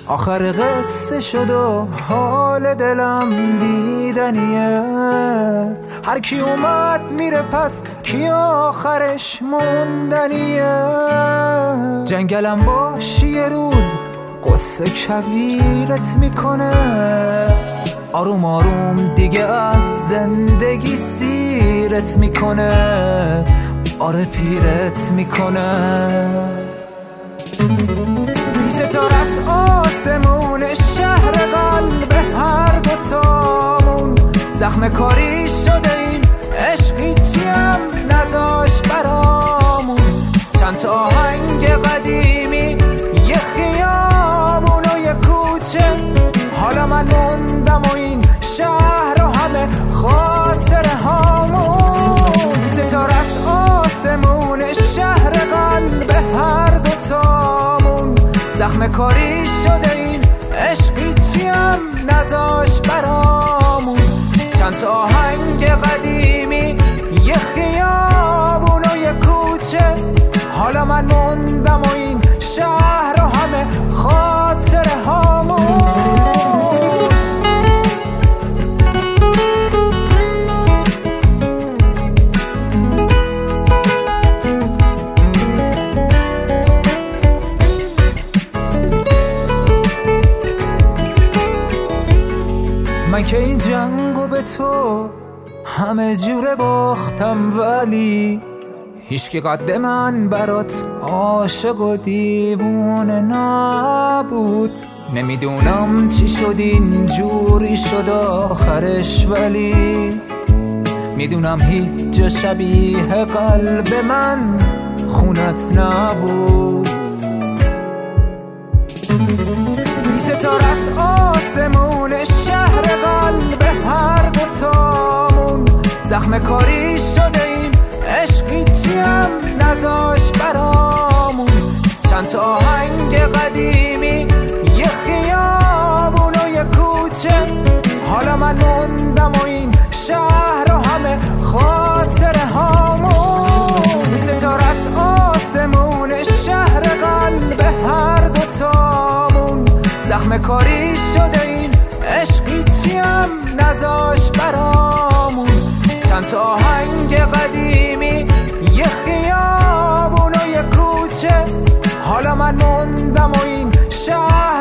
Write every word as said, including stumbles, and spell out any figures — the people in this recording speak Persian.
آخر قصه شد و حال دلم دیدنیه. هر کی اومد میره پس کی آخرش موندنیه. جنگلم باشی یه روز قصه کبیرت میکنه. آروم آروم دیگه از زندگی سیرت میکنه. آره پیرت میکنه. بی ستاره از آسمون شهر قلب هر دوتامون. زخم کاری شده این عشقی چیم نذاش برامون. چند تا آهنگ قدیمی یه خیابون و یه کوچه. حالا من موندم و این شهر و همه خاطره هامون. بی ستاره از آسمون شهر قلب هر دوتامون. زخم کاری شده این عشقی چیم نذاش برامون. چند تا آهنگ قدیمی یه خیابون و یه کوچه. حالا من موندم و این شهر و همه خاطره هامون. من که این جنگو به تو همه جوره باختم، ولی هیچکی قد من برات عاشق و دیوونه نبود. نمیدونم چی شد این جوری شد آخرش، ولی میدونم هیچ جا شبیه قلب من خونت نبود. بی ستاره از آسمون شهر قلب هر دوتامون. زخم کاری شده این عشقی چیم نذاش برامون. چند تا آهنگ قدیمی یه خیابون و یه کوچه. حالا من موندم و این شهر و همه خاطره هامون. بی ستاره از آسمون شهر قلب هر دوتامون. زخم کاری شده این عشقی چیم نذاش برامون. چند تا آهنگ قدیمی یه خیابون و یه کوچه. حالا من موندم و این شهر